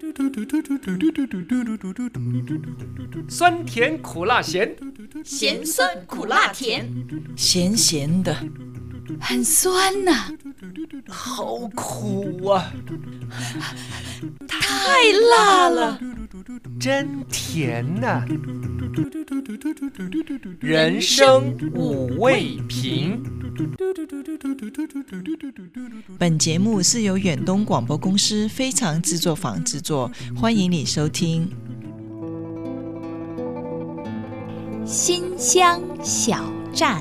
酸甜苦辣咸， 咸酸苦辣甜， 咸咸的，很酸呐， 好苦啊， 太辣了， 真甜呐，人生五味瓶。 本节目是由远东广播公司非常制作坊制作，欢迎你收听。 新乡小站，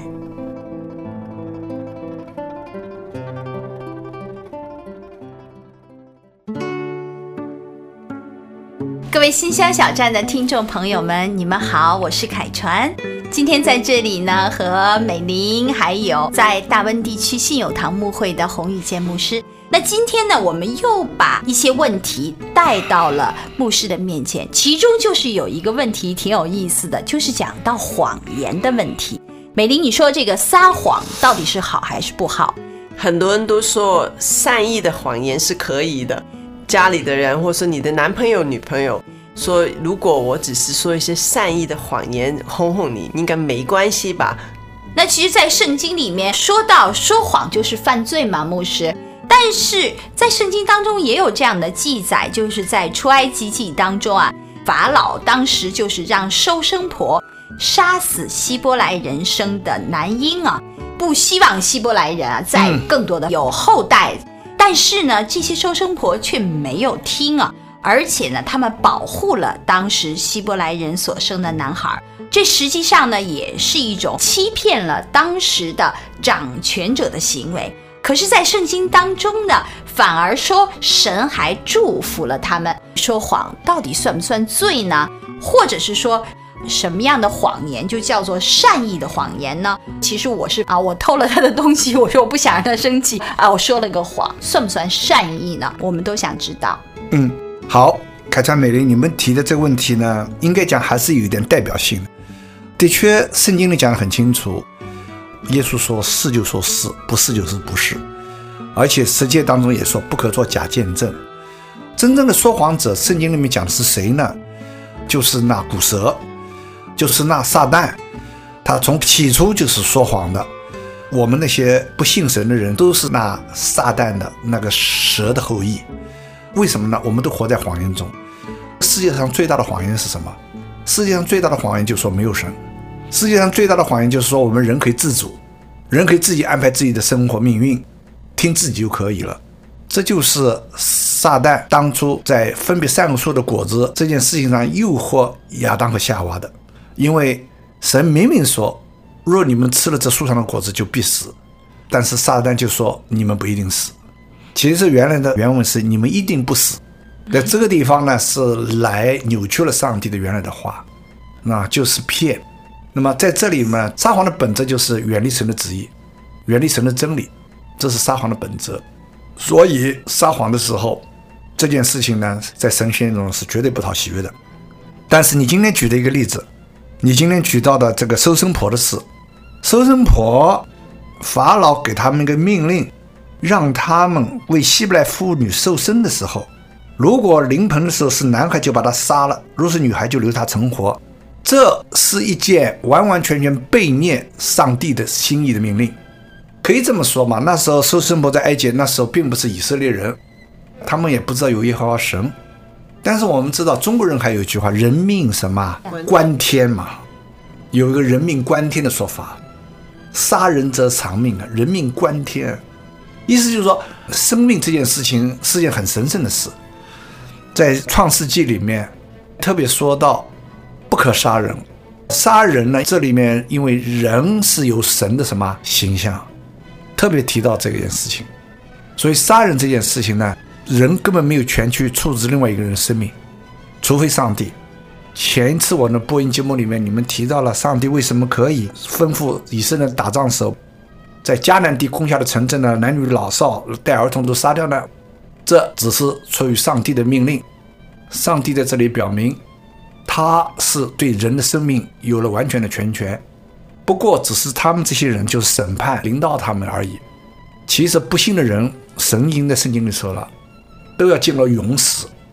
各位新乡小站的听众朋友们，你们好，我是凯传。今天在这里呢，和美玲还有在大温地区信友堂牧会的洪宇健牧师。那今天呢，我们又把一些问题带到了牧师的面前，其中就是有一个问题挺有意思的，就是讲到谎言的问题。美玲，你说这个撒谎到底是好还是不好？ 很多人都说善意的谎言是可以的，家里的人或是你的男朋友女朋友说，如果我只是说一些善意的谎言哄哄你，应该没关系吧。 那其实在圣经里面说到说谎就是犯罪嘛，牧师，但是在圣经当中也有这样的记载，就是在出埃及记当中啊，法老当时就是让收生婆杀死希伯来人生的男婴啊，不希望希伯来人啊再更多的有后代，但是呢这些收生婆却没有听啊，而且呢他们保护了当时希伯来人所生的男孩，这实际上呢也是一种欺骗了当时的掌权者的行为。可是在圣经当中呢，反而说神还祝福了他们。说谎到底算不算罪呢？或者是说什么样的谎言就叫做善意的谎言呢？其实我偷了他的东西，我说我不想让他生气我说了个谎，算不算善意呢？我们都想知道。 好，凯川美玲，你们提的这个问题呢，应该讲还是有一点代表性的。的确，圣经里讲得很清楚，耶稣说是就说是，不是就是不是，而且十诫当中也说不可做假见证。真正的说谎者，圣经里面讲的是谁呢？就是那古蛇，就是那撒旦，他从起初就是说谎的。我们那些不信神的人都是那撒旦的那个蛇的后裔。为什么呢？我们都活在谎言中。世界上最大的谎言是什么？世界上最大的谎言就是说没有神。世界上最大的谎言就是说我们人可以自主，人可以自己安排自己的生活命运，听自己就可以了。这就是撒旦当初在分别善恶树的果子这件事情上诱惑亚当和夏娃的。因为神明明说，若你们吃了这树上的果子就必死，但是撒旦就说你们不一定死。其实原来的原文是你们一定不死，在这个地方呢是来扭曲了上帝的原来的话，那就是骗。那么在这里呢，撒谎的本质就是远离神的旨意，远离神的真理，这是撒谎的本质。所以撒谎的时候，这件事情呢在神心中是绝对不讨喜悦的。但是你今天举的一个例子，你今天举到的这个收生婆的事，收生婆法老给他们一个命令，让他们为希伯来妇女受生的时候，如果临盆的时候是男孩就把他杀了，如果是女孩就留他成活。这是一件完完全全背灭上帝的心意的命令。可以这么说嘛，那时候收生婆在埃及，那时候并不是以色列人，他们也不知道有耶和华神。但是我们知道中国人还有一句话，人命什么关天嘛，有一个人命关天的说法，杀人则偿命，人命关天，意思就是说生命这件事情是件很神圣的事。在创世纪里面特别说到不可杀人，杀人呢，这里面因为人是有神的什么形象，特别提到这件事情。所以杀人这件事情呢，人根本没有权去处置另外一个人的生命，除非上帝。前一次我的播音节目里面你们提到了上帝为什么可以吩咐以色列人打仗时候，在迦南地攻下的城镇呢，男女老少带儿童都杀掉呢？这只是出于上帝的命令。上帝在这里表明他是对人的生命有了完全的全权，不过只是他们这些人就是审判临到他们而已。其实不信的人，神已经在圣经里说了，都要进了永死。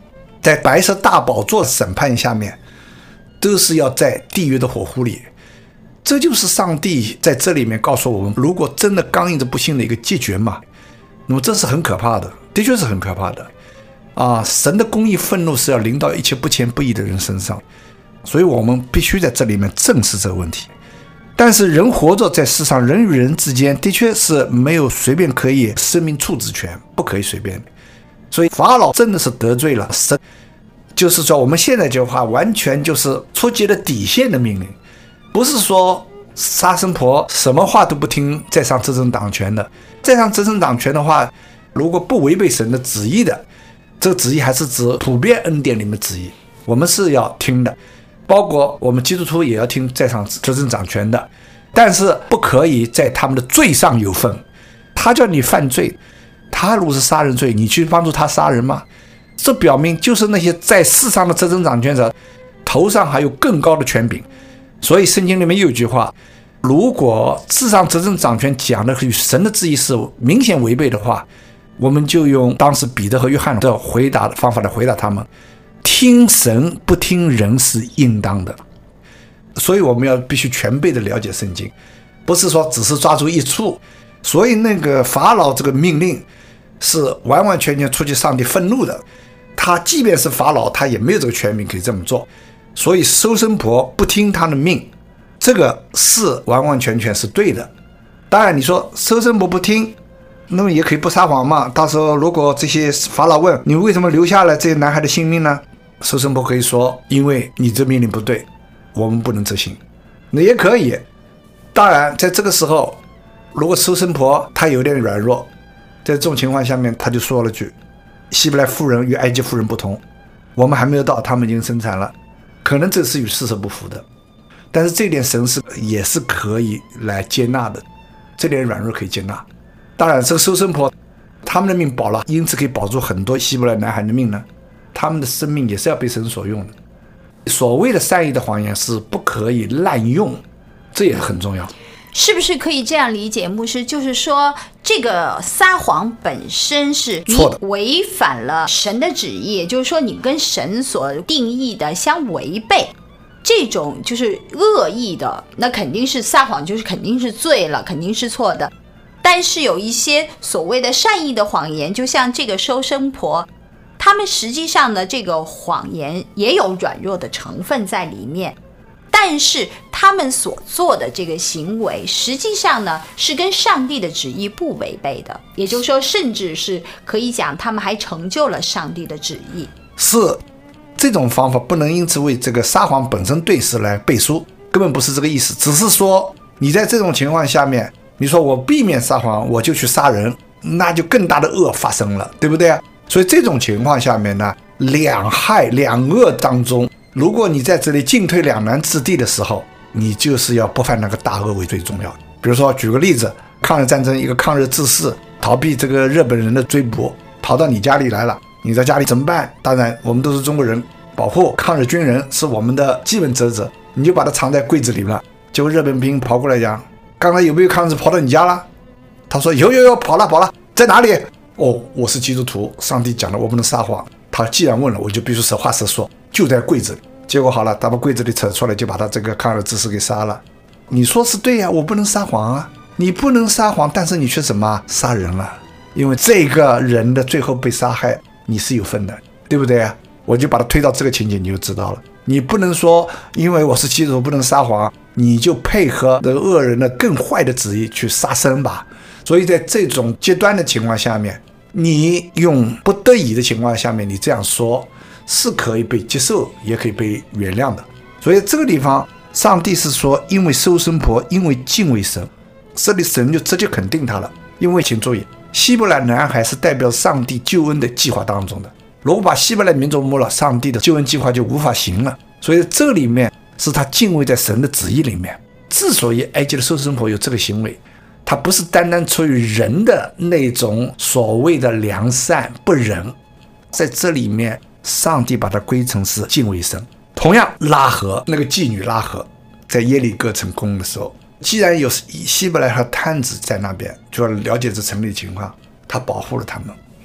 在白色大宝座审判下面，都是要在地狱的火湖里。这就是上帝在这里面告诉我们，如果真的刚硬着不信的一个结局嘛，那么这是很可怕的，的确是很可怕的啊！神的公义愤怒是要临到一切不虔不义的人身上，所以我们必须在这里面正视这个问题。但是人活着在世上，人与人之间的确是没有随便可以生命处置权，不可以随便的。所以法老真的是得罪了神，就是说我们现在这句话完全就是触及了底线的命令，不是说杀生婆什么话都不听在上执政党权的。在上执政党权的话，如果不违背神的旨意的，这个旨意还是指普遍恩典里面的旨意，我们是要听的，包括我们基督徒也要听在上执政掌权的，但是不可以在他们的罪上有份。他叫你犯罪，他如果是杀人罪，你去帮助他杀人吗？这表明就是那些在世上的执政掌权者头上还有更高的权柄。所以圣经里面有一句话，如果世上执政掌权讲的与神的旨意是明显违背的话，我们就用当时彼得和约翰的回答的方法来回答他们，听神不听人是应当的。所以我们要必须全备的了解圣经，不是说只是抓住一处。所以那个法老这个命令是完完全全出于上帝愤怒的，他即便是法老，他也没有这个权柄可以这么做。所以收生婆不听他的命，这个是完完全全是对的。当然你说收生婆不听，那么也可以不撒谎嘛。到时候如果这些法老问你为什么留下了这些男孩的性命呢，收生婆可以说因为你这命令不对，我们不能执行，那也可以。当然在这个时候，如果收生婆她有点软弱，在这种情况下面，她就说了句，希伯来妇人与埃及妇人不同，我们还没有到，他们已经生产了，可能这是与事实不符的，但是这点神是也是可以来接纳的，这点软弱可以接纳。当然这个收生婆他们的命保了，因此可以保住很多希伯来男孩的命呢，他们的生命也是要被神所用的。所谓的善意的谎言是不可以滥用，这也很重要。 是不是可以这样理解，牧师？就是说，这个撒谎本身是你违反了神的旨意，也就是说，你跟神所定义的相违背，这种就是恶意的，那肯定是撒谎，就是肯定是罪了，肯定是错的。但是有一些所谓的善意的谎言，就像这个收生婆，他们实际上的这个谎言也有软弱的成分在里面。但是他们所做的这个行为实际上呢是跟上帝的旨意不违背的，也就是说甚至是可以讲他们还成就了上帝的旨意。 是这种方法不能因此为这个撒谎本身对事来背书，根本不是这个意思，只是说你在这种情况下面，你说我避免撒谎我就去杀人，那就更大的恶发生了，对不对？所以这种情况下面呢，两害两恶当中，如果你在这里进退两难之地的时候，你就是要不犯那个大恶为最重要。比如说举个例子，抗日战争一个抗日志士逃避这个日本人的追捕，逃到你家里来了，你在家里怎么办？当然我们都是中国人，保护抗日军人是我们的基本职责，你就把它藏在柜子里了。结果日本兵跑过来讲，刚才有没有抗日跑到你家了？他说有跑了，在哪里？哦，我是基督徒，上帝讲了我不能撒谎，他既然问了我就必须实话实说，就在柜子里。结果好了，他把柜子里扯出来，就把他这个抗日志士给杀了。你说是对呀，我不能撒谎啊，你不能撒谎，但是你却什么杀人了？因为这个人的最后被杀害，你是有份的，对不对啊？我就把他推到这个情节，你就知道了。你不能说因为我是基督徒不能撒谎，你就配合这个恶人的更坏的旨意去杀生吧。所以在这种极端的情况下面，你用不得已的情况下面，你这样说是可以被接受，也可以被原谅的。所以这个地方上帝是说，因为收生婆因为敬畏神，这里神就直接肯定他了。因为请注意，希伯来男孩是代表上帝救恩的计划当中的，如果把希伯来民族没了，上帝的救恩计划就无法行了。所以这里面是他敬畏在神的旨意里面。之所以埃及的收生婆有这个行为，他不是单单出于人的那种所谓的良善不仁，在这里面上帝把它归成是敬畏神。同样拉合那个妓女拉合在耶利哥城攻的时候，既然有希伯来和探子在那边，就要了解这城里的情况，他保护了他们，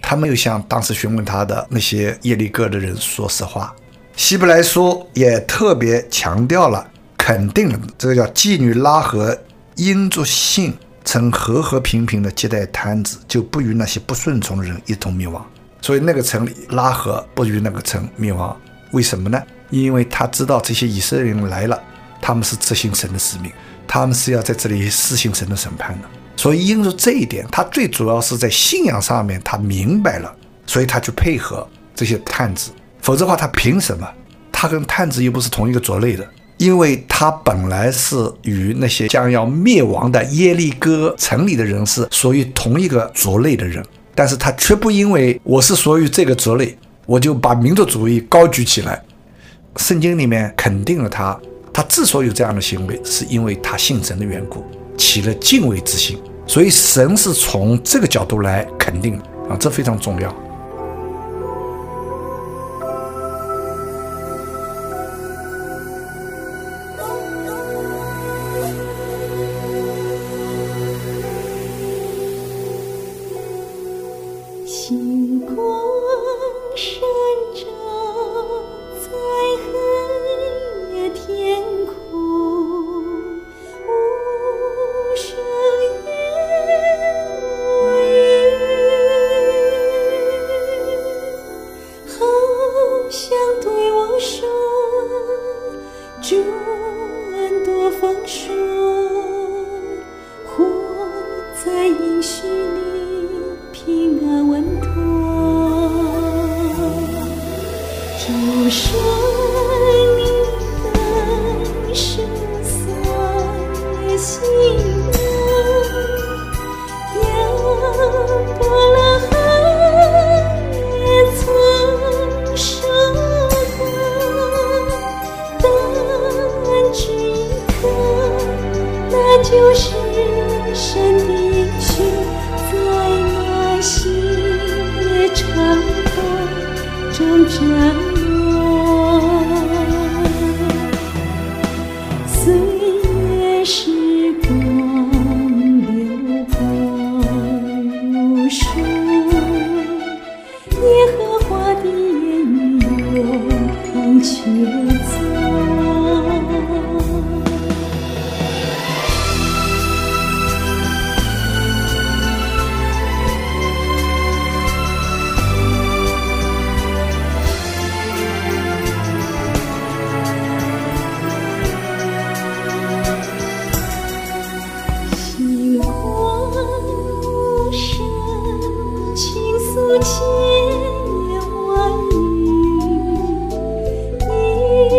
他没有向当时询问他的那些耶利哥的人说实话。希伯来书也特别强调了，肯定了这个叫妓女拉合因着信曾和和平平的接待摊子，就不与那些不顺从的人一同灭亡。所以那个城里拉合不与那个城灭亡，为什么呢？因为他知道这些以色列人来了，他们是执行神的使命，他们是要在这里施行神的审判的。所以因着这一点，他最主要是在信仰上面他明白了，所以他去配合这些探子，否则的话他凭什么？他跟探子又不是同一个族类的，因为他本来是与那些将要灭亡的耶利哥城里的人是属于同一个族类的人，但是他却不因为我是属于这个族类，我就把民族主义高举起来。圣经里面肯定了他之所以有这样的行为，是因为他信神的缘故，起了敬畏之心，所以神是从这个角度来肯定的这非常重要。 星光闪照在黑夜天空，无声言无语，好像对我说，主恩多丰硕，活在应许里平安稳妥。主说你的圣所心亚伯拉罕也曾说过，但只一刻，那就是神的应许，在那新月长空中降落。岁月时光流过如水，耶和华的言语永恒确凿。星光无声倾诉千言万语，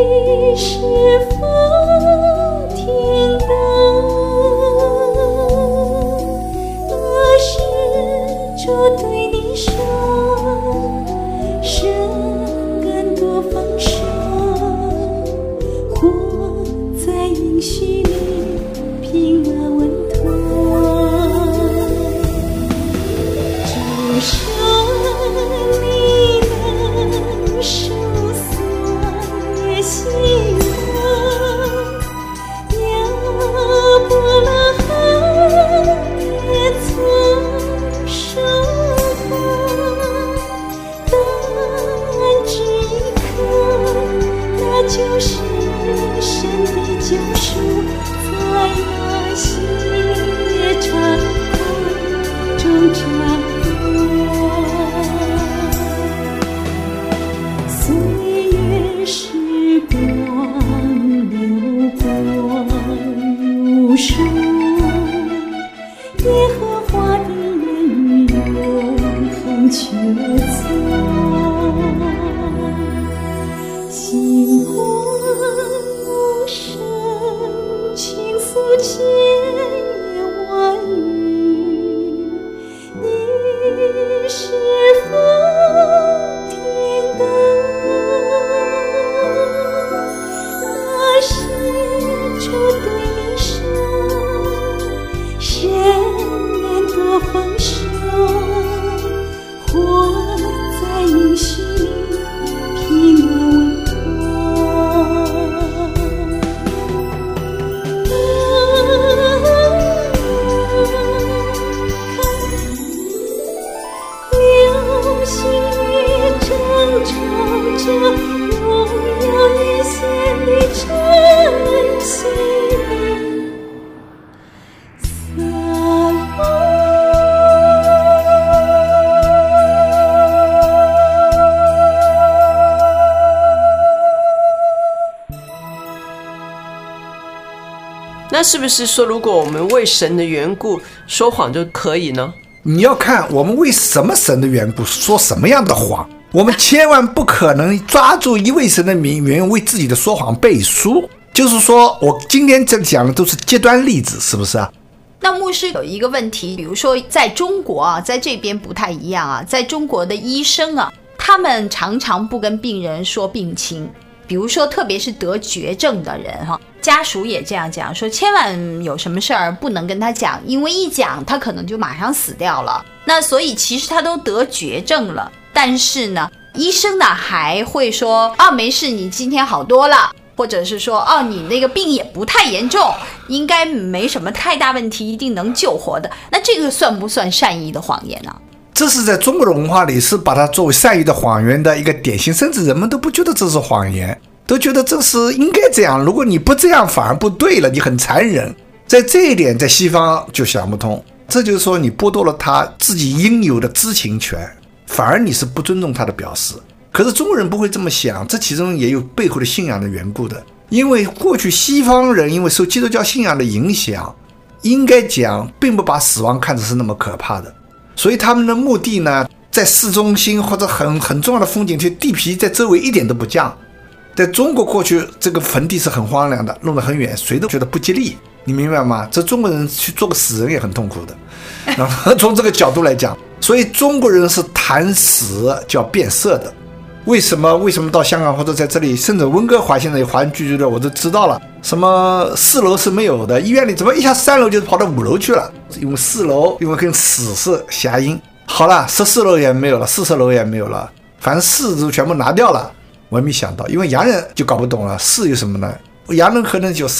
那是不是说，如果我们为神的缘故说谎就可以呢？ 你要看我们为什么神的缘故说什么样的谎，我们千万不可能抓住一位神的名缘为自己的说谎背书。就是说我今天这讲的都是极端例子，是不是啊？ 那牧师有一个问题，比如说在中国啊，在这边不太一样啊，在中国的医生啊，他们常常不跟病人说病情，比如说特别是得绝症的人哈，家属也这样讲，说千万有什么事儿不能跟他讲，因为一讲他可能就马上死掉了。那所以其实他都得绝症了，但是呢，医生呢还会说没事，你今天好多了。或者是说你那个病也不太严重，应该没什么太大问题，一定能救活的。那这个算不算善意的谎言呢？ 这是在中国的文化里是把它作为善意的谎言的一个典型，甚至人们都不觉得这是谎言，都觉得这是应该这样，如果你不这样反而不对了，你很残忍。在这一点在西方就想不通，这就是说你剥夺了他自己应有的知情权，反而你是不尊重他的表示。可是中国人不会这么想，这其中也有背后的信仰的缘故的。因为过去西方人因为受基督教信仰的影响，应该讲并不把死亡看成是那么可怕的，所以他们的目的呢，在市中心或者很重要的风景区，地皮在周围一点都不降。在中国过去这个坟地是很荒凉的，弄得很远，谁都觉得不吉利，你明白吗？这中国人去做个死人也很痛苦的。然后从这个角度来讲，所以中国人是谈死叫变色的。为什么到香港或者在这里，甚至温哥华现在有华人聚居的，我都知道了。什么4楼是没有的，医院里怎么一下3楼就跑到5楼去了？因为4楼因为跟死是谐音。好了，14楼也没有了，40楼也没有了，反正4都全部拿掉了。我没想到，因为洋人就搞不懂了，4有什么呢？洋人可能就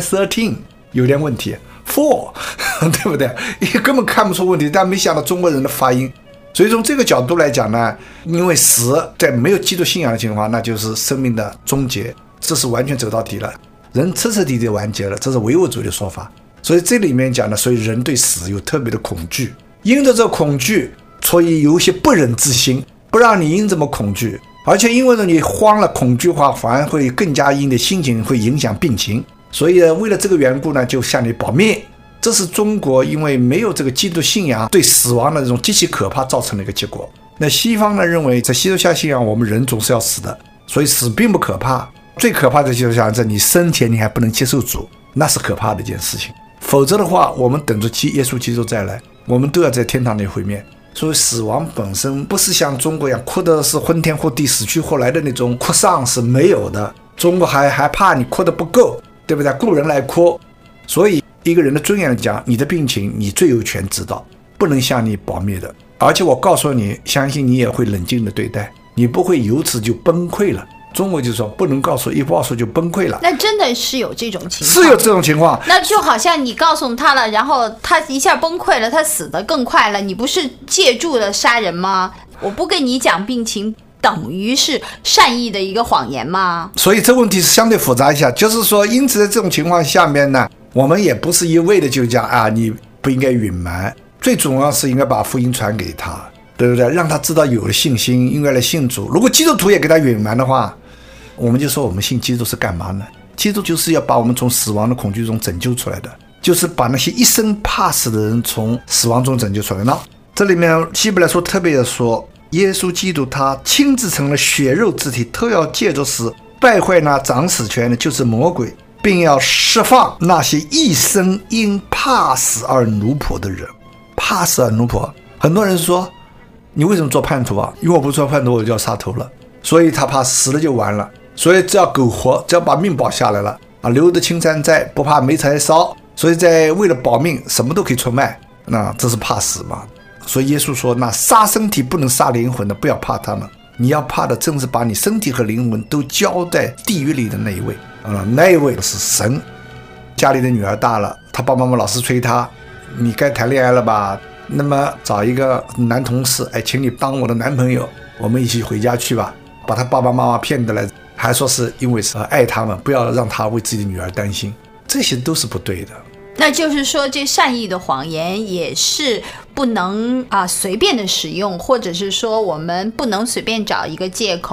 13有点问题，4对不对？根本看不出问题，但没想到中国人的发音。所以从这个角度来讲呢，因为死在没有基督信仰的情况，那就是生命的终结，这是完全走到底了，人彻彻底底完结了，这是唯物主义的说法。所以这里面讲呢，所以人对死有特别的恐惧，因着这恐惧，所以有一些不忍之心，不让你因这么恐惧，而且因为你慌了恐惧化，反而会更加因你的心情会影响病情，所以为了这个缘故呢，就向你保命。这是中国因为没有这个基督信仰对死亡的这种极其可怕造成的一个结果。那西方呢认为在基督教信仰我们人总是要死的，所以死并不可怕，最可怕的就是想在你生前你还不能接受主，那是可怕的一件事情。否则的话，我们等着耶稣基督再来，我们都要在天堂里毁灭。所以死亡本身不是像中国一样哭的是昏天覆地死去活来的那种哭丧，是没有的。中国还怕你哭的不够，对不对？雇人来哭。所以一个人的尊严来讲，你的病情你最有权知道，不能向你保密的。而且我告诉你，相信你也会冷静的对待，你不会由此就崩溃了。中国就说不能告诉，一告诉就崩溃了。 那真的是有这种情况？ 是有这种情况。 那就好像你告诉他了，然后他一下崩溃了，他死得更快了，你不是借助了杀人吗？我不跟你讲病情，等于是善意的一个谎言吗？ 所以这问题是相对复杂一下，就是说因此在这种情况下面呢，我们也不是一味的就讲你不应该隐瞒，最重要是应该把福音传给他，对不对？让他知道有了信心，应该来信主。如果基督徒也给他隐瞒的话，我们就说我们信基督是干嘛呢？基督就是要把我们从死亡的恐惧中拯救出来的，就是把那些一生怕死的人从死亡中拯救出来。那这里面希伯来书特别的说，耶稣基督他亲自成了血肉之体，都要借着死败坏那掌死权的就是魔鬼，并要释放那些一生因怕死而奴仆的人。怕死而奴仆，很多人说你为什么做叛徒啊？因为我不做叛徒我就要杀头了，所以他怕死了就完了，所以只要苟活，只要把命保下来了留得青山在，不怕没柴烧，所以在为了保命什么都可以出卖，那这是怕死嘛。所以耶稣说，那杀身体不能杀灵魂的，不要怕他们，你要怕的正是把你身体和灵魂都交在地狱里的那一位那一位是神。家里的女儿大了，他爸爸妈妈老是催他，你该谈恋爱了吧，那么找一个男同事，请你当我的男朋友，我们一起回家去吧，把他爸爸妈妈骗得来，还说是因为是爱他们，不要让他为自己的女儿担心，这些都是不对的。 那就是说这善意的谎言也是不能随便的使用，或者是说我们不能随便找一个借口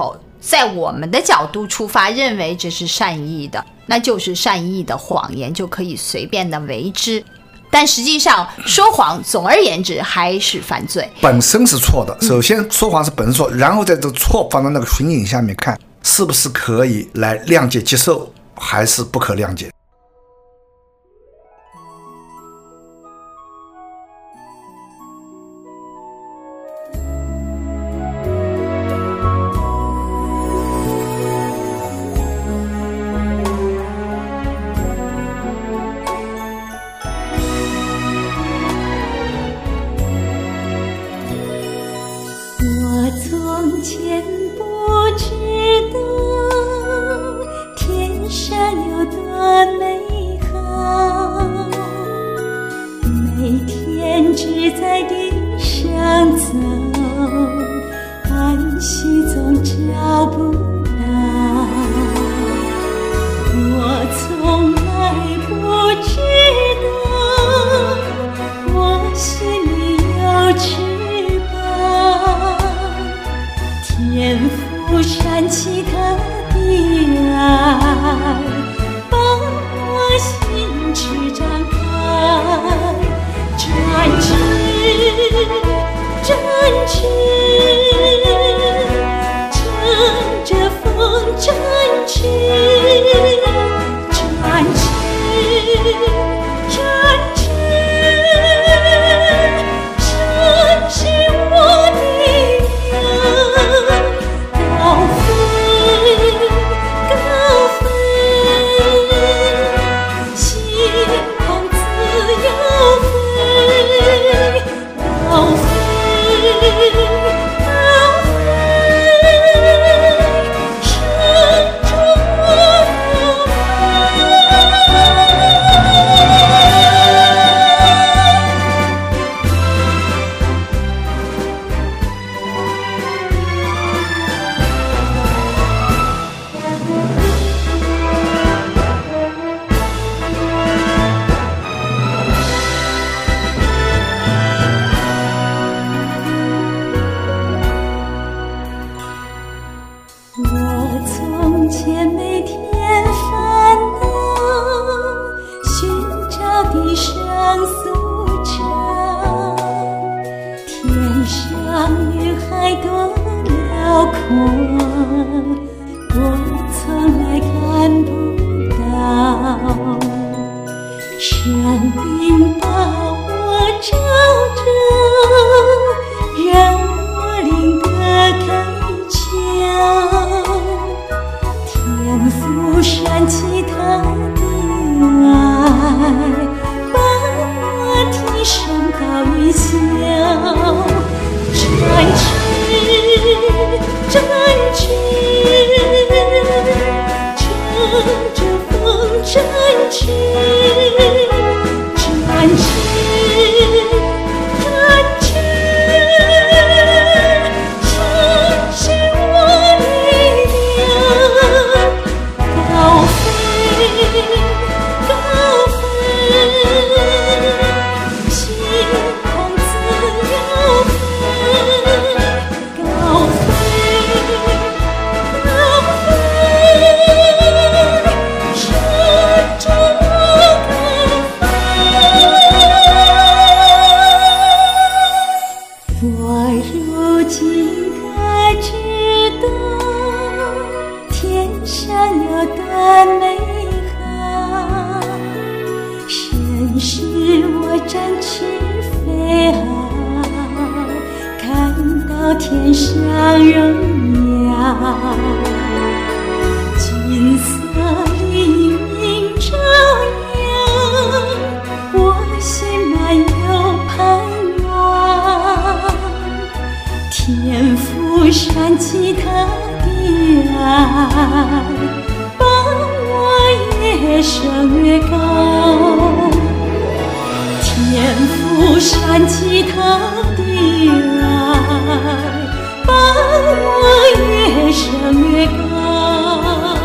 在我们的角度出发，认为这是善意的，那就是善意的谎言，就可以随便的为之。但实际上说谎总而言之还是犯罪， 本身是错的。首先说谎是本身错，然后在这个错放到那个情景下面看，是不是可以来谅解接受，还是不可谅解。 从前不知道天上有多美好，每天只在地上走，安息总找不到。我从来不知道我心里有翅膀，天父煽起他的爱，把我心翅张开，展翅，展翅，乘着风展翅，展翅，展翅，展翅我的高飞，高飞，心狂自由飞，高飞，高飞，神中我我从前每天烦恼，寻找地上苏城，天上云海多辽阔，我从来看不到。生命把我照着，让我灵得开窍，天父煽起他的爱，把我提升到云霄，展翅，展翅，乘着风展翅，展翅，展翅，展翅我力量，高飞，高飞，心狂自由飞，高飞，高飞，神中我高飞。我如今可知道天上有多美好，神使我展翅飞翱，看到天上荣耀，金色黎明照耀，我心满有盼望，天父煽起他的爱，把我越升越高，天父煽起他的爱，把我越升越高。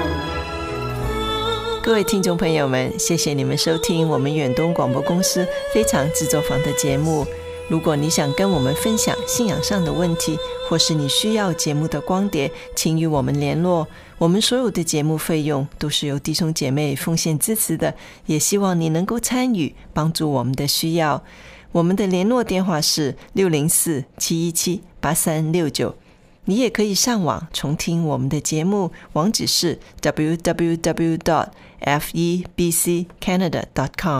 各位听众朋友们，谢谢你们收听我们远东广播公司非常制作坊的节目。如果你想跟我们分享信仰上的问题， 或是你需要节目的光碟，请与我们联络。我们所有的节目费用都是由弟兄姐妹奉献支持的，也希望你能够参与，帮助我们的需要。我们的联络电话是604-717-8369。你也可以上网重听我们的节目，网址是 www.febccanada.com。